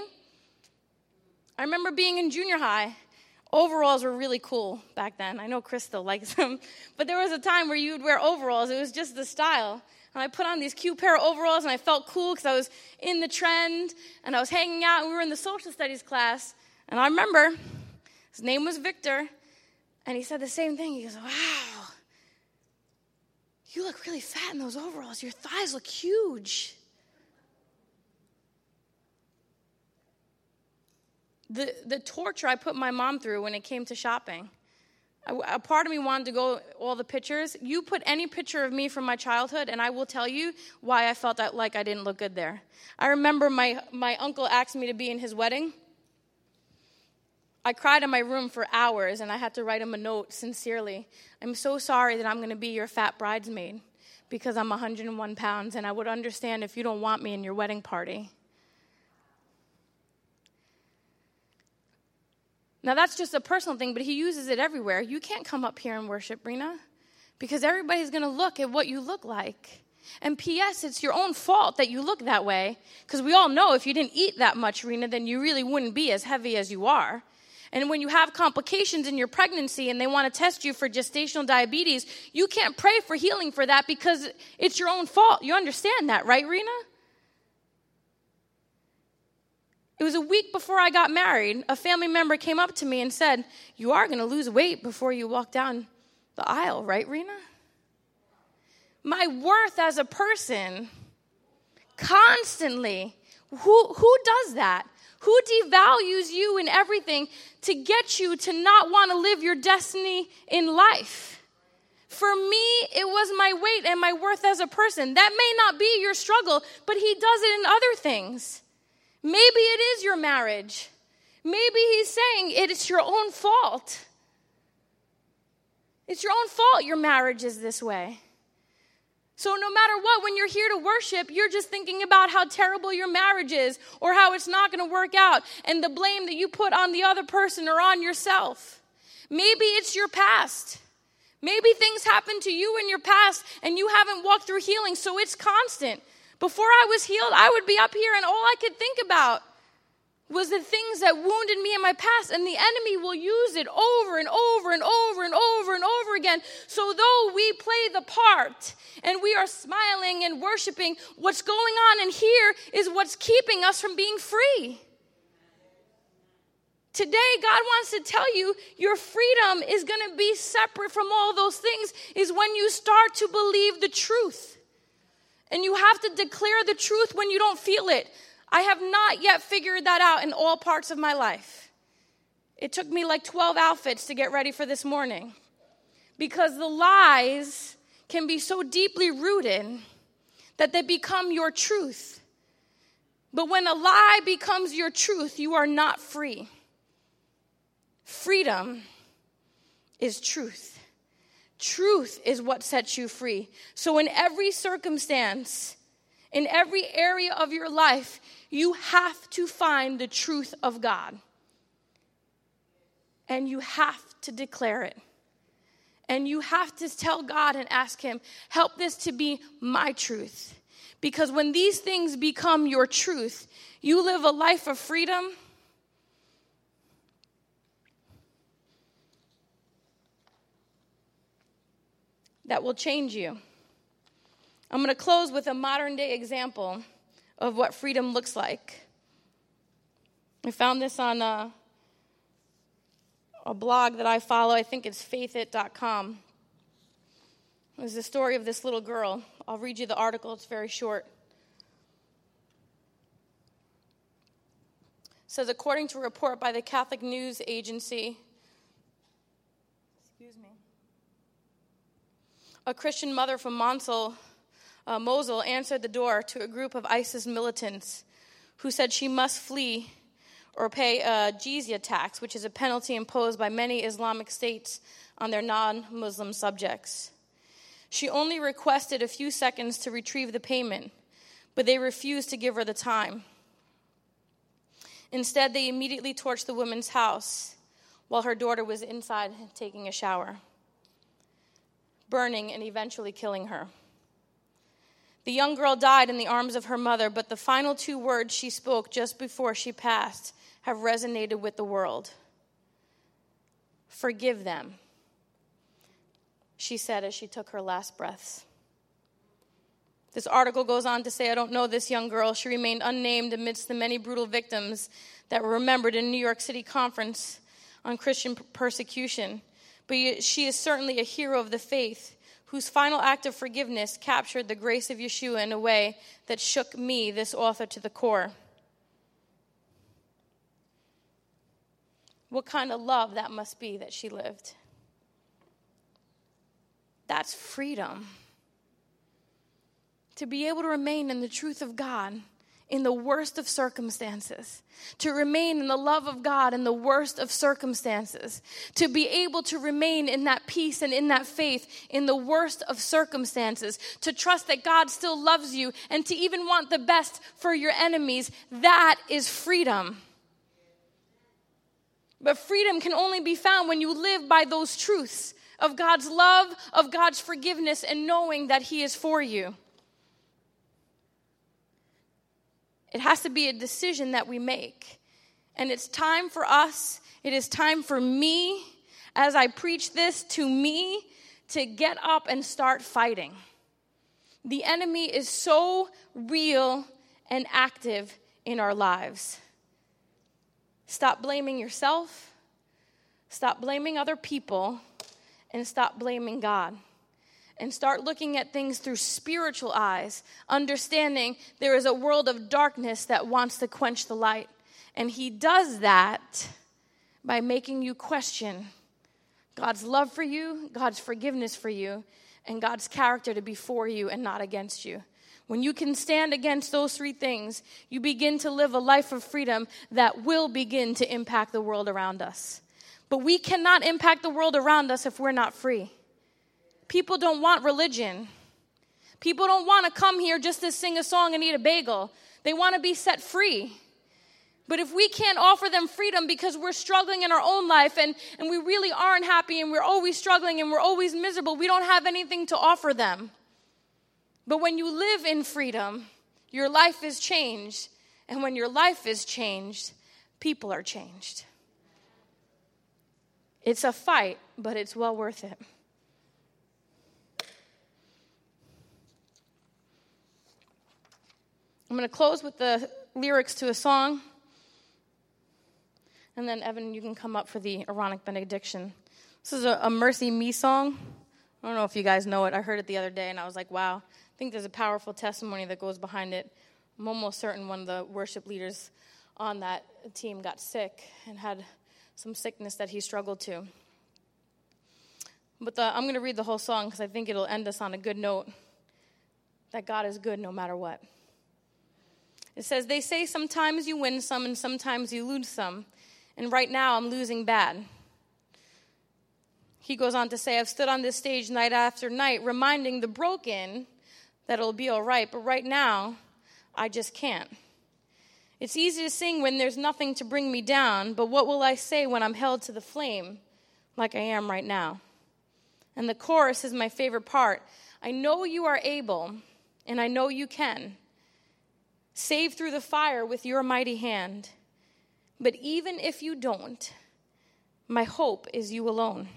I remember being in junior high. Overalls were really cool back then. I know Chris still likes them. But there was a time where you would wear overalls. It was just the style. And I put on these cute pair of overalls, and I felt cool because I was in the trend, and I was hanging out, and we were in the social studies class. And I remember, his name was Victor, and he said the same thing. He goes, "Wow, you look really fat in those overalls. Your thighs look huge." The the torture I put my mom through when it came to shopping. A, a part of me wanted to go all the pictures. You put any picture of me from my childhood, and I will tell you why I felt that like I didn't look good there. I remember my, my uncle asked me to be in his wedding. I cried in my room for hours, and I had to write him a note sincerely. "I'm so sorry that I'm going to be your fat bridesmaid because I'm one hundred one pounds, and I would understand if you don't want me in your wedding party." Now, that's just a personal thing, but he uses it everywhere. You can't come up here and worship, Rena, because everybody's going to look at what you look like. And P S, it's your own fault that you look that way, because we all know if you didn't eat that much, Rena, then you really wouldn't be as heavy as you are. And when you have complications in your pregnancy and they want to test you for gestational diabetes, you can't pray for healing for that because it's your own fault. You understand that, right, Rena? It was a week before I got married. A family member came up to me and said, "You are going to lose weight before you walk down the aisle, right, Rena?" My worth as a person, constantly, who, who does that? Who devalues you in everything to get you to not want to live your destiny in life? For me, it was my weight and my worth as a person. That may not be your struggle, but he does it in other things. Maybe it is your marriage. Maybe he's saying it's your own fault. It's your own fault your marriage is this way. So no matter what, when you're here to worship, you're just thinking about how terrible your marriage is or how it's not going to work out and the blame that you put on the other person or on yourself. Maybe it's your past. Maybe things happened to you in your past and you haven't walked through healing, so it's constant. Before I was healed, I would be up here and all I could think about was the things that wounded me in my past, and the enemy will use it over and over and over and over and over again. So though we play the part and we are smiling and worshiping, what's going on in here is what's keeping us from being free. Today, God wants to tell you your freedom is going to be separate from all those things is when you start to believe the truth. And you have to declare the truth when you don't feel it. I have not yet figured that out in all parts of my life. It took me like twelve outfits to get ready for this morning. Because the lies can be so deeply rooted that they become your truth. But when a lie becomes your truth, you are not free. Freedom is truth. Truth is what sets you free. So in every circumstance, in every area of your life, you have to find the truth of God. And you have to declare it. And you have to tell God and ask him, help this to be my truth. Because when these things become your truth, you live a life of freedom. That will change you. I'm going to close with a modern day example of what freedom looks like. I found this on a, a blog that I follow. I think it's faith it dot com. There's the story of this little girl. I'll read you the article. It's very short. It says, according to a report by the Catholic News Agency, excuse me, a Christian mother from Mosul, uh, Mosul answered the door to a group of ISIS militants who said she must flee or pay a jizya tax, which is a penalty imposed by many Islamic states on their non-Muslim subjects. She only requested a few seconds to retrieve the payment, but they refused to give her the time. Instead, they immediately torched the woman's house while her daughter was inside taking a shower, burning and eventually killing her. The young girl died in the arms of her mother, but the final two words she spoke just before she passed have resonated with the world. Forgive them, she said as she took her last breaths. This article goes on to say, I don't know this young girl. She remained unnamed amidst the many brutal victims that were remembered in New York City Conference on Christian persecution. But she is certainly a hero of the faith whose final act of forgiveness captured the grace of Yeshua in a way that shook me, this author, to the core. What kind of love that must be that she lived. That's freedom. To be able to remain in the truth of God in the worst of circumstances, to remain in the love of God in the worst of circumstances, to be able to remain in that peace and in that faith in the worst of circumstances, to trust that God still loves you and to even want the best for your enemies, that is freedom. But freedom can only be found when you live by those truths of God's love, of God's forgiveness, and knowing that He is for you. It has to be a decision that we make. And it's time for us, it is time for me, as I preach this to me, to get up and start fighting. The enemy is so real and active in our lives. Stop blaming yourself, stop blaming other people, and stop blaming God. And start looking at things through spiritual eyes, understanding there is a world of darkness that wants to quench the light. And he does that by making you question God's love for you, God's forgiveness for you, and God's character to be for you and not against you. When you can stand against those three things, you begin to live a life of freedom that will begin to impact the world around us. But we cannot impact the world around us if we're not free. People don't want religion. People don't want to come here just to sing a song and eat a bagel. They want to be set free. But if we can't offer them freedom because we're struggling in our own life and, and we really aren't happy and we're always struggling and we're always miserable, we don't have anything to offer them. But when you live in freedom, your life is changed. And when your life is changed, people are changed. It's a fight, but it's well worth it. I'm going to close with the lyrics to a song. And then, Evan, you can come up for the Aaronic benediction. This is a, a Mercy Me song. I don't know if you guys know it. I heard it the other day, and I was like, wow. I think there's a powerful testimony that goes behind it. I'm almost certain one of the worship leaders on that team got sick and had some sickness that he struggled to. But the, I'm going to read the whole song because I think it'll end us on a good note, that God is good no matter what. It says, they say sometimes you win some and sometimes you lose some. And right now I'm losing bad. He goes on to say, I've stood on this stage night after night reminding the broken that it'll be all right. But right now, I just can't. It's easy to sing when there's nothing to bring me down. But what will I say when I'm held to the flame like I am right now? And the chorus is my favorite part. I know you are able, and I know you can. Save through the fire with your mighty hand. But even if you don't, my hope is you alone.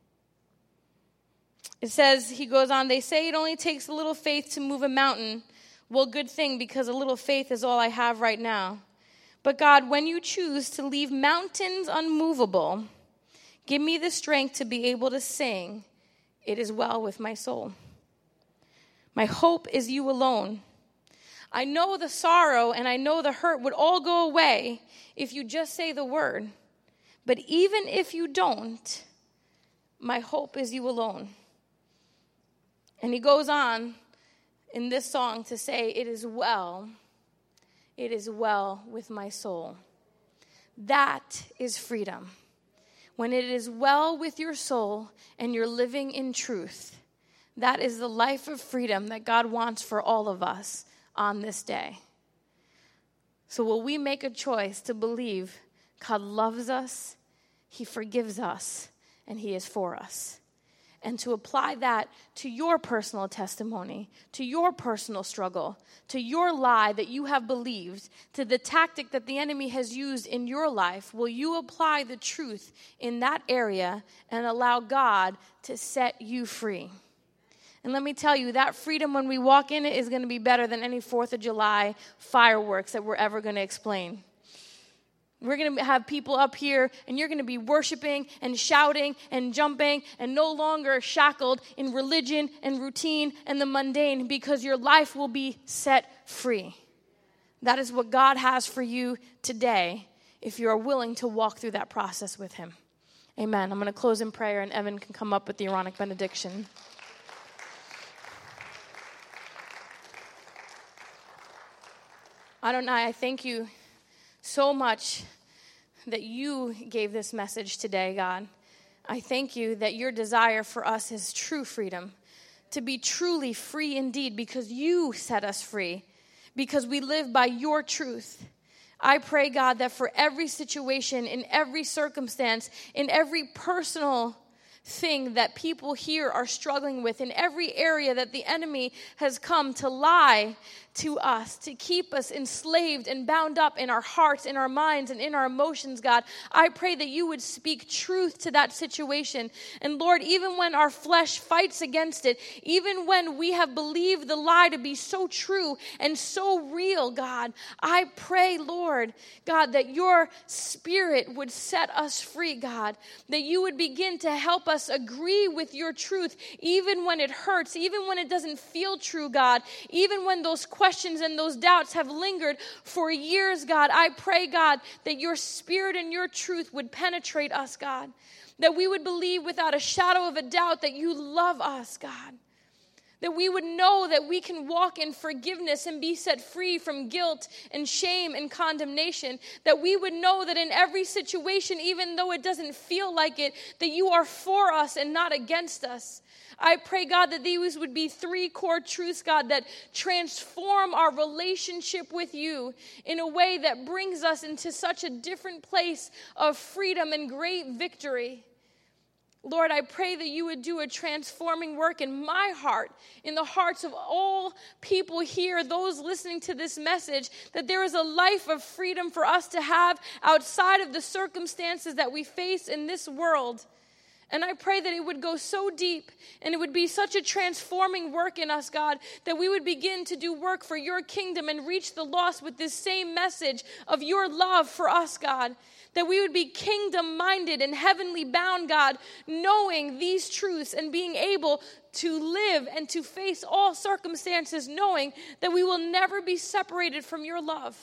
It says, he goes on, they say it only takes a little faith to move a mountain. Well, good thing, because a little faith is all I have right now. But God, when you choose to leave mountains unmovable, give me the strength to be able to sing, it is well with my soul. My hope is you alone. I know the sorrow and I know the hurt would all go away if you just say the word. But even if you don't, my hope is you alone. And he goes on in this song to say, it is well, it is well with my soul. That is freedom. When it is well with your soul and you're living in truth, that is the life of freedom that God wants for all of us on this day. So will we make a choice to believe God loves us, he forgives us, and he is for us? And to apply that to your personal testimony, to your personal struggle, to your lie that you have believed, to the tactic that the enemy has used in your life. Will you apply the truth in that area and allow God to set you free? And let me tell you, that freedom when we walk in it is going to be better than any fourth of July fireworks that we're ever going to explain. We're going to have people up here, and you're going to be worshiping and shouting and jumping and no longer shackled in religion and routine and the mundane, because your life will be set free. That is what God has for you today if you are willing to walk through that process with him. Amen. I'm going to close in prayer, and Evan can come up with the Aaronic benediction. Adonai, I thank you so much that you gave this message today, God. I thank you that your desire for us is true freedom, to be truly free indeed, because you set us free, because we live by your truth. I pray, God, that for every situation, in every circumstance, in every personal thing that people here are struggling with, in every area that the enemy has come to lie, to us, to keep us enslaved and bound up in our hearts, in our minds, and in our emotions, God. I pray that you would speak truth to that situation. And Lord, even when our flesh fights against it, even when we have believed the lie to be so true and so real, God, I pray, Lord, God, that your Spirit would set us free, God, that you would begin to help us agree with your truth, even when it hurts, even when it doesn't feel true, God, even when those questions Questions and those doubts have lingered for years, God. I pray, God, that your Spirit and your truth would penetrate us, God. That we would believe without a shadow of a doubt that you love us, God. That we would know that we can walk in forgiveness and be set free from guilt and shame and condemnation. That we would know that in every situation, even though it doesn't feel like it, that you are for us and not against us. I pray, God, that these would be three core truths, God, that transform our relationship with you in a way that brings us into such a different place of freedom and great victory. Lord, I pray that you would do a transforming work in my heart, in the hearts of all people here, those listening to this message, that there is a life of freedom for us to have outside of the circumstances that we face in this world. And I pray that it would go so deep and it would be such a transforming work in us, God, that we would begin to do work for your kingdom and reach the lost with this same message of your love for us, God. That we would be kingdom-minded and heavenly bound, God, knowing these truths and being able to live and to face all circumstances, knowing that we will never be separated from your love.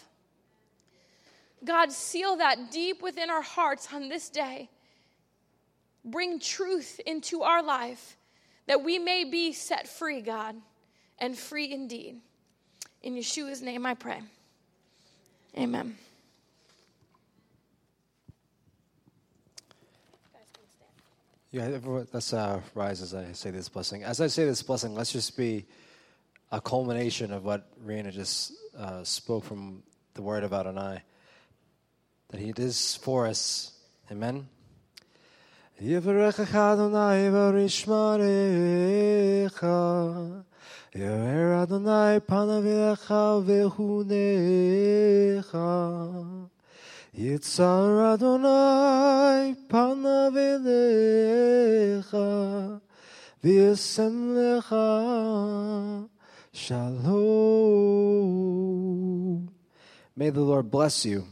God, seal that deep within our hearts on this day. Bring truth into our life that we may be set free, God, and free indeed. In Yeshua's name I pray. Amen. Yeah, everyone, let's uh, rise as I say this blessing. As I say this blessing, let's just be a culmination of what Rihanna just uh, spoke from the word of Adonai. That he is for us. Amen. Yivarechecha Adonai v'rishmarecha, Yair Adonai panav elecha v'chunecha, Yitzar Adonai panav elecha, v'yasem lecha shalom. May the Lord bless you.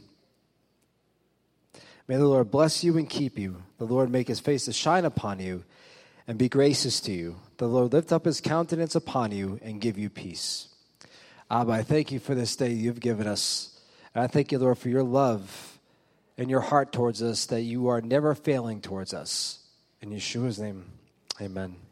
May the Lord bless you and keep you. The Lord make his face to shine upon you and be gracious to you. The Lord lift up his countenance upon you and give you peace. Abba, I thank you for this day you've given us. And I thank you, Lord, for your love and your heart towards us, that you are never failing towards us. In Yeshua's name, amen.